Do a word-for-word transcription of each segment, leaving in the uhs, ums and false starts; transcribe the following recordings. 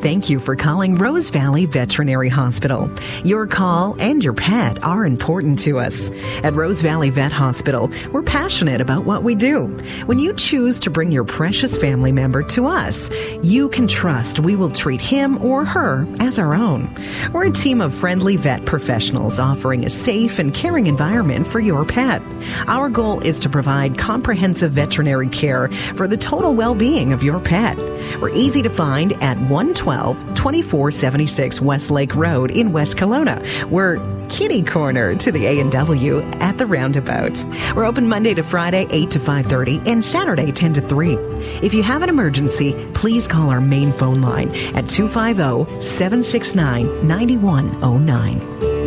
thank you for calling Rose Valley Veterinary Hospital. Your call and your pet are important to us. At Rose Valley Vet Hospital, we're passionate about what we do. When you choose to bring your precious family member to us, you can trust we will treat him or her as our own. We're a team of friendly vet professionals offering a safe and caring environment for your pet. Our goal is to provide comprehensive veterinary care for the total well-being of your pet. We're easy to find at one twelve, twenty-four seventy-six Westlake Road in West Kelowna. We're kitty corner to the A and W at the roundabout. We're open Monday to Friday, eight to five thirty, and Saturday, ten to three. If you have an emergency, please call our main phone line at two five zero, seven six nine, nine one zero nine.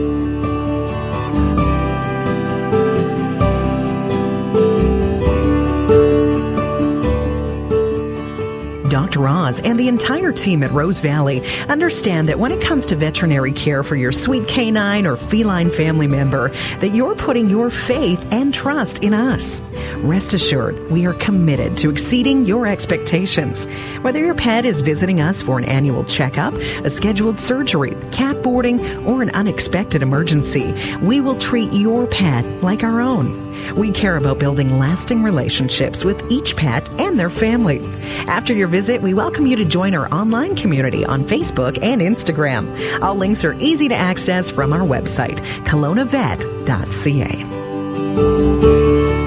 Doctor Oz and the entire team at Rose Valley understand that when it comes to veterinary care for your sweet canine or feline family member, that you're putting your faith and trust in us. Rest assured, we are committed to exceeding your expectations. Whether your pet is visiting us for an annual checkup, a scheduled surgery, cat boarding, or an unexpected emergency, we will treat your pet like our own. We care about building lasting relationships with each pet and their family. After your visit, we welcome you to join our online community on Facebook and Instagram. All links are easy to access from our website, kelowna vet dot c a.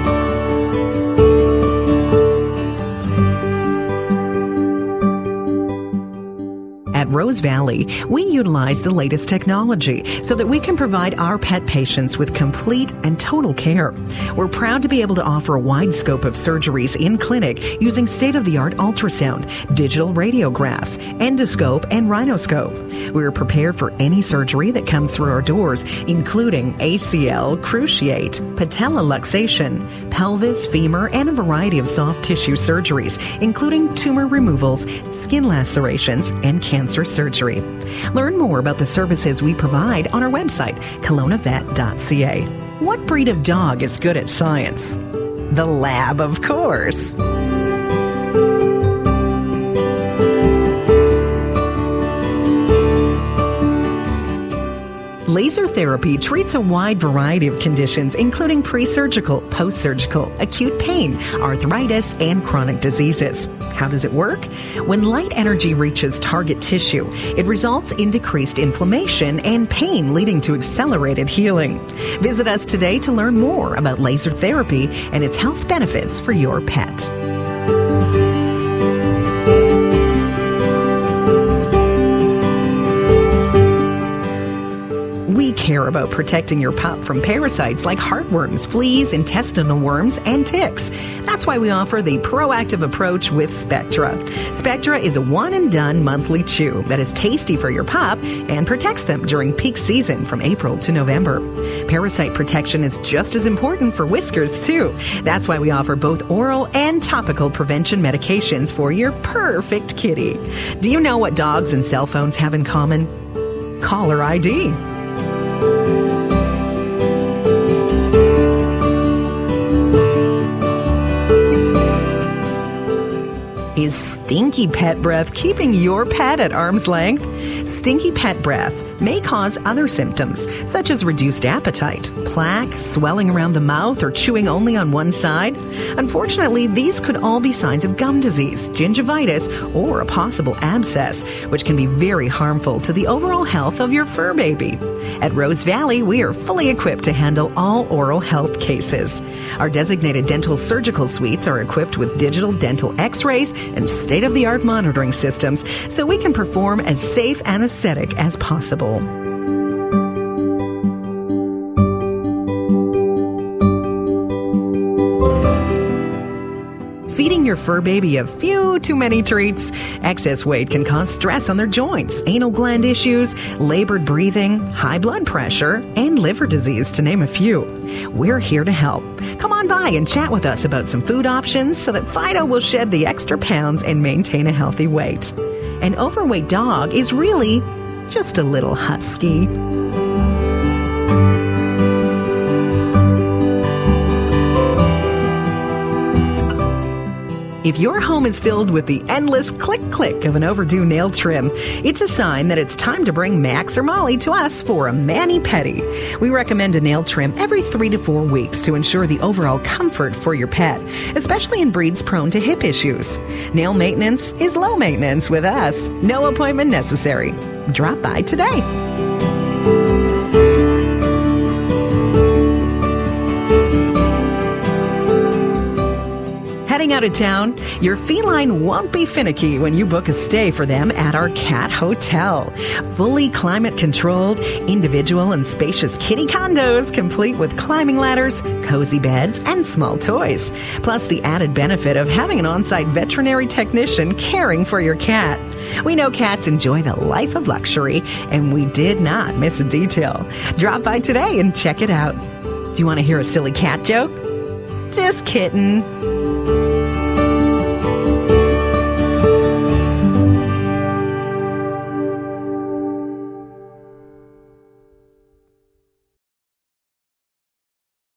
At Rose Valley, we utilize the latest technology so that we can provide our pet patients with complete and total care. We're proud to be able to offer a wide scope of surgeries in clinic using state-of-the-art ultrasound, digital radiographs, endoscope, and rhinoscope. We're prepared for any surgery that comes through our doors, including A C L, cruciate, patella luxation, pelvis, femur, and a variety of soft tissue surgeries, including tumor removals, skin lacerations, and cancer surgery. Learn more about the services we provide on our website, kelowna vet dot c a. What breed of dog is good at science? The lab, of course. Laser therapy treats a wide variety of conditions, including pre-surgical, post-surgical, acute pain, arthritis, and chronic diseases. How does it work? When light energy reaches target tissue, it results in decreased inflammation and pain, leading to accelerated healing. Visit us today to learn more about laser therapy and its health benefits for your pet. We care about protecting your pup from parasites like heartworms, fleas, intestinal worms, and ticks. That's why we offer the proactive approach with Spectra. Spectra is a one-and-done monthly chew that is tasty for your pup and protects them during peak season from April to November. Parasite protection is just as important for whiskers, too. That's why we offer both oral and topical prevention medications for your perfect kitty. Do you know what dogs and cell phones have in common? Caller I D. Is stinky pet breath keeping your pet at arm's length? Stinky pet breath may cause other symptoms, such as reduced appetite, plaque, swelling around the mouth, or chewing only on one side. Unfortunately, these could all be signs of gum disease, gingivitis, or a possible abscess, which can be very harmful to the overall health of your fur baby. At Rose Valley, we are fully equipped to handle all oral health cases. Our designated dental surgical suites are equipped with digital dental x-rays and state-of-the-art monitoring systems, so we can perform as safe anesthetic as possible. Feeding your fur baby a few too many treats. Excess weight can cause stress on their joints, anal gland issues, labored breathing, high blood pressure, and liver disease, to name a few. We're here to help. Come on by and chat with us about some food options so that Fido will shed the extra pounds and maintain a healthy weight. An overweight dog is really just a little husky. If your home is filled with the endless click-click of an overdue nail trim, it's a sign that it's time to bring Max or Molly to us for a mani-pedi. We recommend a nail trim every three to four weeks to ensure the overall comfort for your pet, especially in breeds prone to hip issues. Nail maintenance is low maintenance with us. No appointment necessary. Drop by today. Heading out of town, your feline won't be finicky when you book a stay for them at our Cat Hotel. Fully climate-controlled, individual and spacious kitty condos, complete with climbing ladders, cozy beds, and small toys. Plus the added benefit of having an on-site veterinary technician caring for your cat. We know cats enjoy the life of luxury, and we did not miss a detail. Drop by today and check it out. Do you want to hear a silly cat joke? Just kidding.